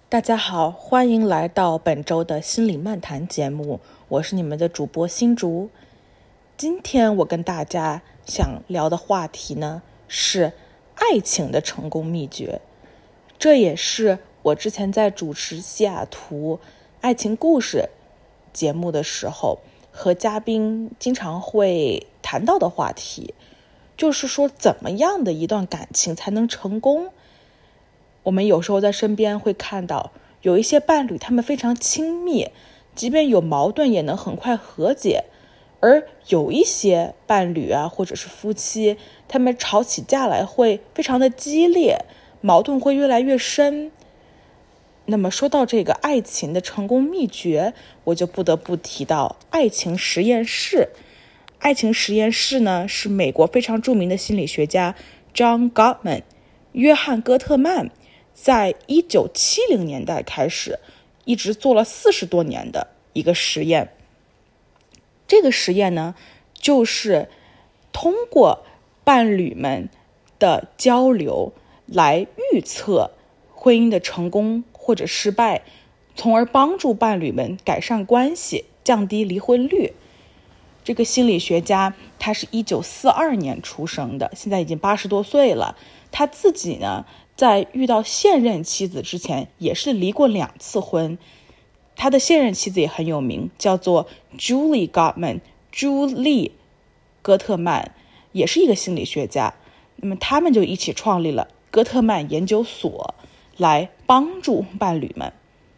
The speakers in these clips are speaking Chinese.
大家好，欢迎来到本周的心理漫谈节目，我是你们的主播新竹。今天我跟大家想聊的话题呢，是爱情的成功秘诀。这也是我之前在主持西雅图爱情故事节目的时候，和嘉宾经常会谈到的话题，就是说怎么样的一段感情才能成功。我们有时候在身边会看到有一些伴侣，他们非常亲密，即便有矛盾也能很快和解，而有一些伴侣啊，或者是夫妻，他们吵起架来会非常的激烈，矛盾会越来越深。那么说到这个爱情的成功秘诀，我就不得不提到爱情实验室。爱情实验室呢，是美国非常著名的心理学家 John Gottman 约翰戈特曼在1970年代开始，一直做了40多年的一个实验。这个实验呢，就是通过伴侣们的交流来预测婚姻的成功或者失败，从而帮助伴侣们改善关系，降低离婚率。这个心理学家他是1942年出生的，现在已经80多岁了。他自己呢，在遇到现任妻子之前也是离过2次婚。他的现任妻子也很有名，叫做 Julie Gottman 朱莉戈特曼，也是一个心理学家。那么他们就一起创立了戈特曼研究所，来帮助伴侣们。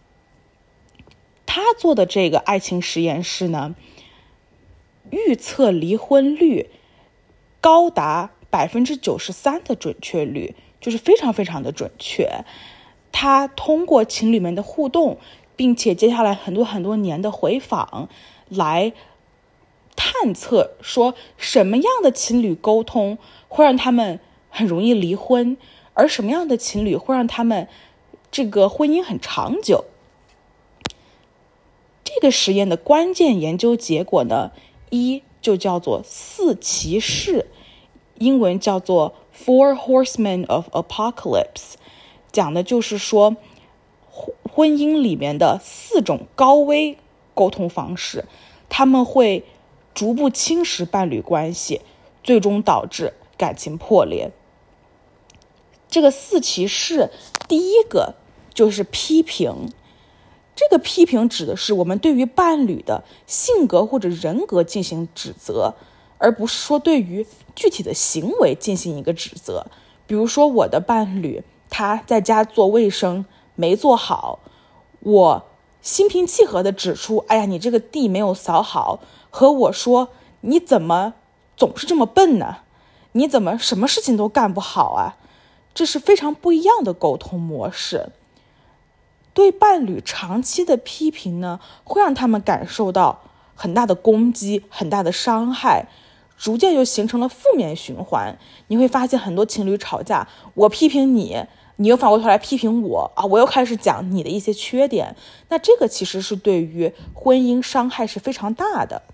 他做的这个爱情实验室呢，预测离婚率高达93%的准确率，就是非常非常的准确。他通过情侣们的互动，并且接下来很多年的回访，来探测说什么样的情侣沟通会让他们很容易离婚，而什么样的情侣会让他们这个婚姻很长久。这个实验的关键研究结果呢，就叫做4骑士，英文叫做 Four Horsemen of Apocalypse， 讲的就是说婚姻里面的4种高危沟通方式，他们会逐步侵蚀伴侣关系，最终导致感情破裂。这个4骑士，第一个就是批评。这个批评指的是我们对于伴侣的性格或者人格进行指责，而不是说对于具体的行为进行一个指责。比如说我的伴侣他在家做卫生没做好，我心平气和地指出，哎呀，你这个地没有扫好，和我说你怎么总是这么笨呢？你怎么什么事情都干不好啊？这是非常不一样的沟通模式。对伴侣长期的批评呢，会让他们感受到很大的攻击，很大的伤害，逐渐就形成了负面循环。你会发现很多情侣吵架，我批评你，你又反过头来批评我啊，我又开始讲你的一些缺点。那这个其实是对于婚姻伤害是非常大的。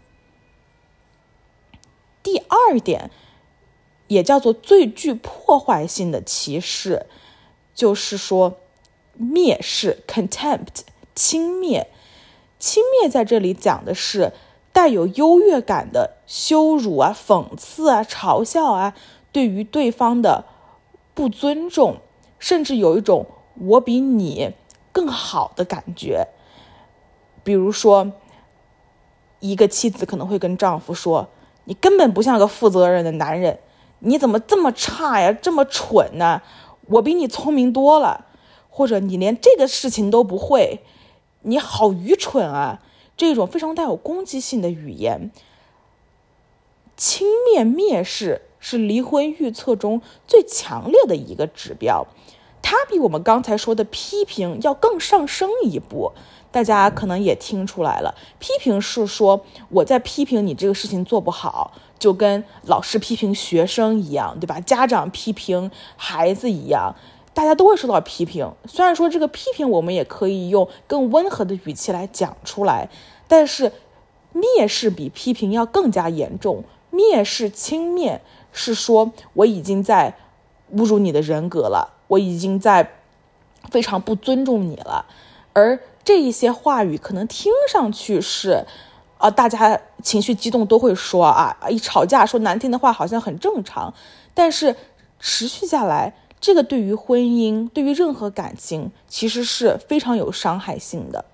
第2点，也叫做最具破坏性的歧视，就是说蔑视 contempt， 轻蔑。轻蔑在这里讲的是带有优越感的羞辱啊、讽刺啊、嘲笑啊，对于对方的不尊重，甚至有一种我比你更好的感觉。比如说一个妻子可能会跟丈夫说，你根本不像个负责任的男人，你怎么这么差呀，这么蠢呢？我比你聪明多了。或者你连这个事情都不会，你好愚蠢啊，这种非常带有攻击性的语言。轻蔑蔑视是离婚预测中最强烈的一个指标，它比我们刚才说的批评要更上升一步。大家可能也听出来了，批评是说我在批评你这个事情做不好，就跟老师批评学生一样，对吧？家长批评孩子一样，大家都会受到批评。虽然说这个批评我们也可以用更温和的语气来讲出来，但是蔑视比批评要更加严重。蔑视轻蔑是说我已经在侮辱你的人格了，我已经在非常不尊重你了。而这一些话语可能听上去是大家情绪激动都会说一吵架说难听的话好像很正常，但是持续下来，这个对于婚姻，对于任何感情其实是非常有伤害性的。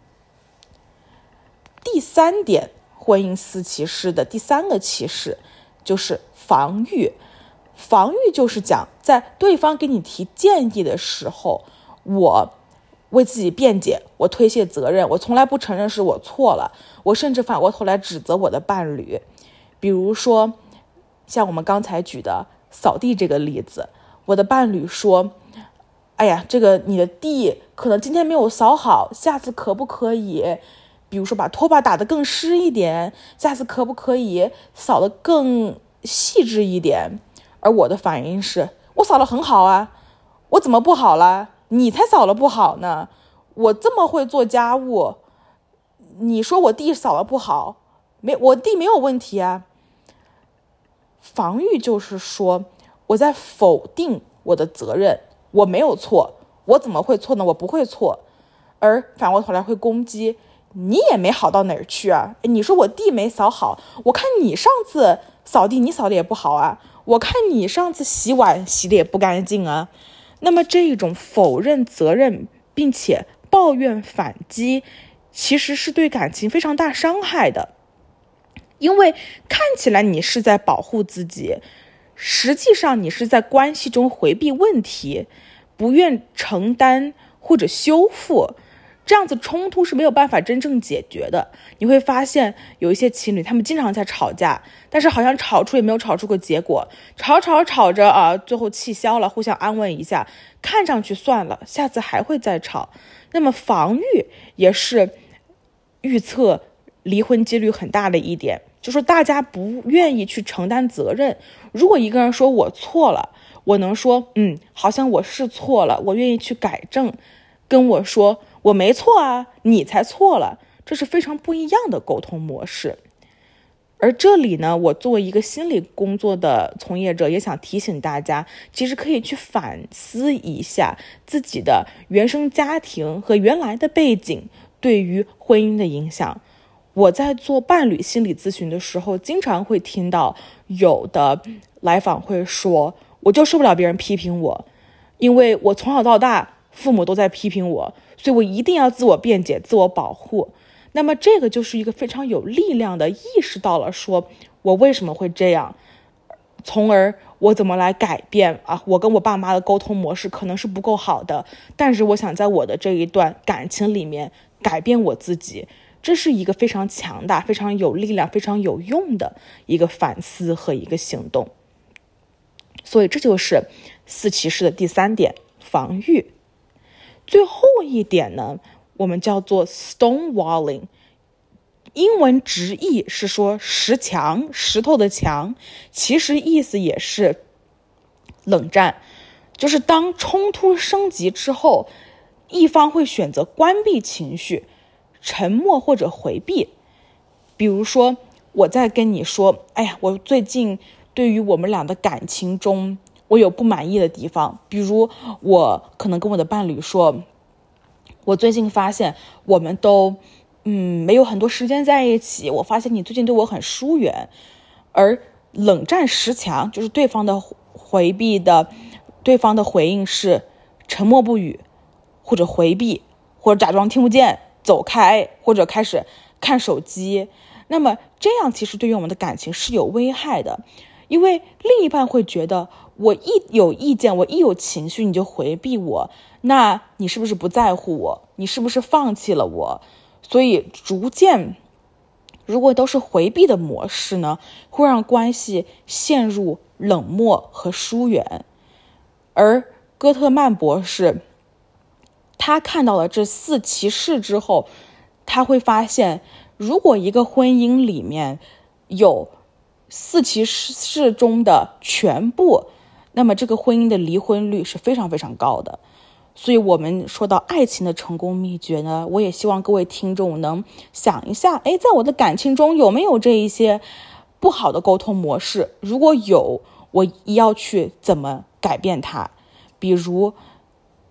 第三点，婚姻四骑士的第三个骑士就是防御。防御就是讲在对方给你提建议的时候，我为自己辩解，我推卸责任，我从来不承认是我错了，我甚至反过头来指责我的伴侣。比如说像我们刚才举的扫地这个例子，我的伴侣说，哎呀，这个你的地可能今天没有扫好，下次可不可以比如说把拖把打得更湿一点，下次可不可以扫得更细致一点。而我的反应是，我扫得很好啊，我怎么不好了？你才扫得不好呢，我这么会做家务，你说我地扫得不好，我地没有问题啊。防御就是说我在否定我的责任，我没有错，我怎么会错呢？我不会错。而反过头来会攻击，你也没好到哪儿去啊，你说我地没扫好，我看你上次扫地你扫的也不好啊，我看你上次洗碗洗的也不干净啊。那么这种否认责任并且抱怨反击，其实是对感情非常大伤害的。因为看起来你是在保护自己，实际上你是在关系中回避问题，不愿承担或者修复，这样子冲突是没有办法真正解决的。你会发现有一些情侣他们经常在吵架，但是好像吵出也没有吵出个结果，吵着最后气消了，互相安慰一下，看上去算了，下次还会再吵。那么防御也是预测离婚几率很大的一点，就是大家不愿意去承担责任。如果一个人说我错了，我能说好像我是错了，我愿意去改正，跟我说我没错啊，你才错了，这是非常不一样的沟通模式。而这里呢，我作为一个心理工作的从业者，也想提醒大家，其实可以去反思一下自己的原生家庭和原来的背景对于婚姻的影响。我在做伴侣心理咨询的时候，经常会听到有的来访会说，我就受不了别人批评我，因为我从小到大父母都在批评我，所以我一定要自我辩解，自我保护。那么这个就是一个非常有力量的意识到了说我为什么会这样，从而我怎么来改变我跟我爸妈的沟通模式可能是不够好的，但是我想在我的这一段感情里面改变我自己，这是一个非常强大、非常有力量、非常有用的一个反思和一个行动。所以这就是四骑士的第三点，防御。最后一点呢，我们叫做 stonewalling， 英文直译是说石墙，石头的墙，其实意思也是冷战，就是当冲突升级之后，一方会选择关闭情绪，沉默或者回避。比如说我在跟你说，哎呀，我最近对于我们俩的感情中我有不满意的地方，比如我可能跟我的伴侣说，我最近发现我们都没有很多时间在一起，我发现你最近对我很疏远。而冷战石墙就是对方的回避的，对方的回应是沉默不语，或者回避，或者假装听不见走开，或者开始看手机。那么这样其实对于我们的感情是有危害的，因为另一半会觉得我一有意见，我一有情绪你就回避我，那你是不是不在乎我，你是不是放弃了我。所以逐渐如果都是回避的模式呢，会让关系陷入冷漠和疏远。而戈特曼博士他看到了这四骑士之后，他会发现如果一个婚姻里面有四骑士中的全部，那么这个婚姻的离婚率是非常非常高的。所以我们说到爱情的成功秘诀呢，我也希望各位听众能想一下，在我的感情中有没有这一些不好的沟通模式，如果有，我要去怎么改变它。比如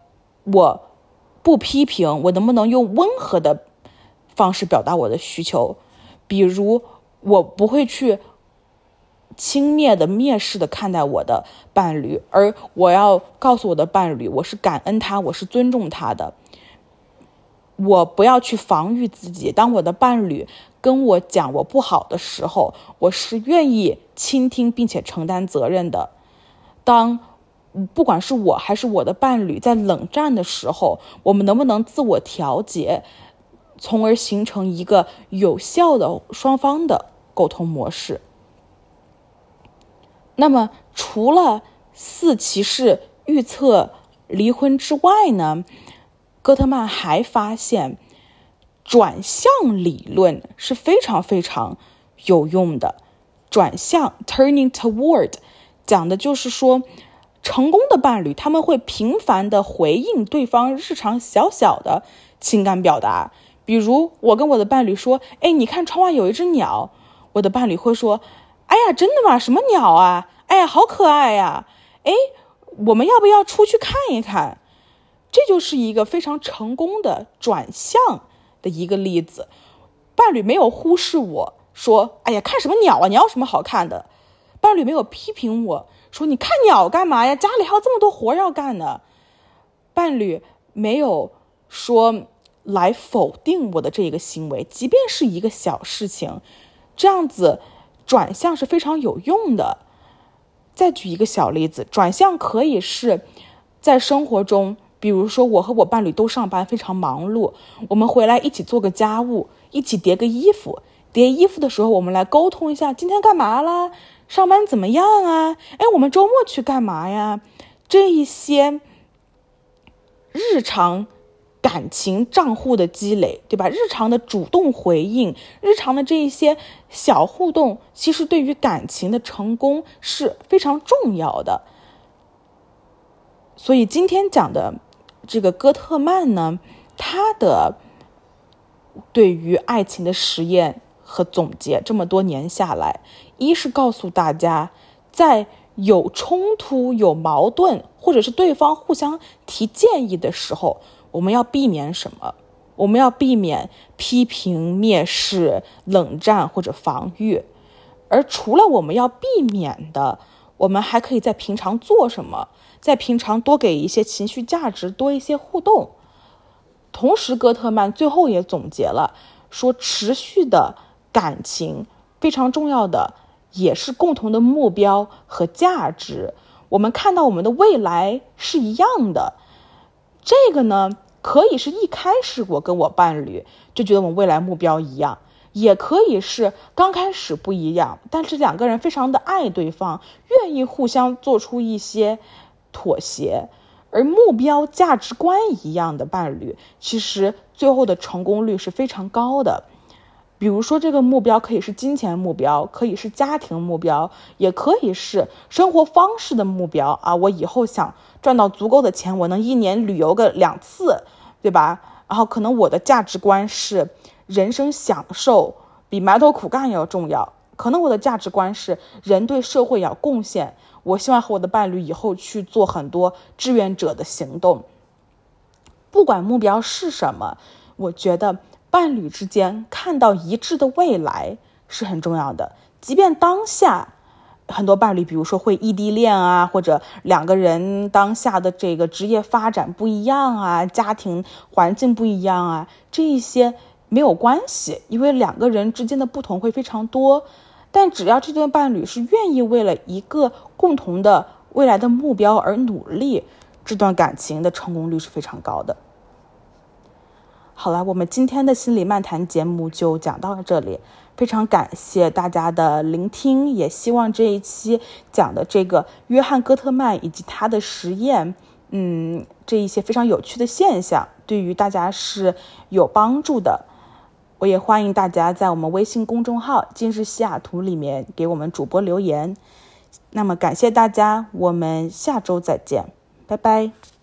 我不批评，我能不能用温和的方式表达我的需求？比如我不会去轻蔑的蔑视的看待我的伴侣，而我要告诉我的伴侣，我是感恩他，我是尊重他的。我不要去防御自己，当我的伴侣跟我讲我不好的时候，我是愿意倾听并且承担责任的。当不管是我还是我的伴侣在冷战的时候，我们能不能自我调节，从而形成一个有效的双方的沟通模式。那么除了4骑士预测离婚之外呢，戈特曼还发现转向理论是非常非常有用的。转向 turning toward 讲的就是说，成功的伴侣他们会频繁的回应对方日常小小的情感表达。比如我跟我的伴侣说，你看窗外有一只鸟，我的伴侣会说，哎呀，真的吗？什么鸟啊？哎呀，好可爱呀！我们要不要出去看一看？这就是一个非常成功的转向的一个例子。伴侣没有忽视我说，哎呀，看什么鸟啊？鸟有什么好看的？伴侣没有批评我说，你看鸟干嘛呀？家里还有这么多活要干呢。伴侣没有说来否定我的这个行为，即便是一个小事情，这样子转向是非常有用的。再举一个小例子，转向可以是在生活中，比如说我和我伴侣都上班非常忙碌，我们回来一起做个家务，一起叠个衣服，叠衣服的时候我们来沟通一下今天干嘛啦，上班怎么样啊，我们周末去干嘛呀？这一些日常感情账户的积累，对吧？日常的主动回应，日常的这一些小互动，其实对于感情的成功是非常重要的。所以今天讲的这个戈特曼呢，他的对于爱情的实验和总结，这么多年下来，一是告诉大家，在有冲突、有矛盾，或者是对方互相提建议的时候，我们要避免什么？我们要避免批评、蔑视、冷战或者防御。而除了我们要避免的，我们还可以在平常做什么？在平常多给一些情绪价值，多一些互动。同时戈特曼最后也总结了，说持续的感情非常重要的也是共同的目标和价值。我们看到我们的未来是一样的，这个呢可以是一开始我跟我伴侣就觉得我们未来目标一样，也可以是刚开始不一样，但是两个人非常的爱对方，愿意互相做出一些妥协，而目标价值观一样的伴侣，其实最后的成功率是非常高的。比如说这个目标可以是金钱目标，可以是家庭目标，也可以是生活方式的目标啊！我以后想赚到足够的钱，我能1年旅游个2次，对吧？然后可能我的价值观是人生享受比埋头苦干要重要，可能我的价值观是人对社会要贡献，我希望和我的伴侣以后去做很多志愿者的行动。不管目标是什么，我觉得伴侣之间看到一致的未来是很重要的。即便当下很多伴侣比如说会异地恋啊，或者两个人当下的这个职业发展不一样啊，家庭环境不一样啊，这一些没有关系，因为两个人之间的不同会非常多，但只要这对伴侣是愿意为了一个共同的未来的目标而努力，这段感情的成功率是非常高的。好了，我们今天的心理漫谈节目就讲到这里，非常感谢大家的聆听，也希望这一期讲的这个约翰·戈特曼以及他的实验，这一些非常有趣的现象对于大家是有帮助的。我也欢迎大家在我们微信公众号今日西雅图里面给我们主播留言。那么感谢大家，我们下周再见，拜拜。